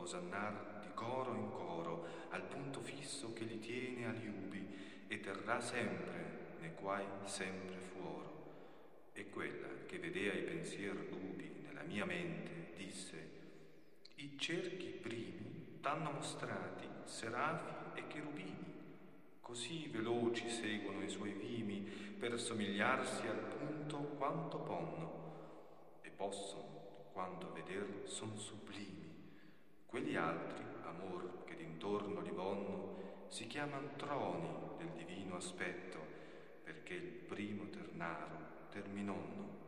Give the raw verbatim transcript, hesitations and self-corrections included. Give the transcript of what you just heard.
osannar di coro in coro, al punto fisso che li tiene agli ubi, e terrà sempre, ne quai sempre fuoro. E quella che vedea i pensier nubi nella mia mente, disse: i cerchi primi t'hanno mostrati serafi e cherubini, così veloci seguono i suoi vimi, per somigliarsi al punto quanto ponno, e possono, quando a veder son sublimi. Quelli altri, amor che d'intorno li vonno, si chiaman troni del divino aspetto, perché il primo ternaro terminonno.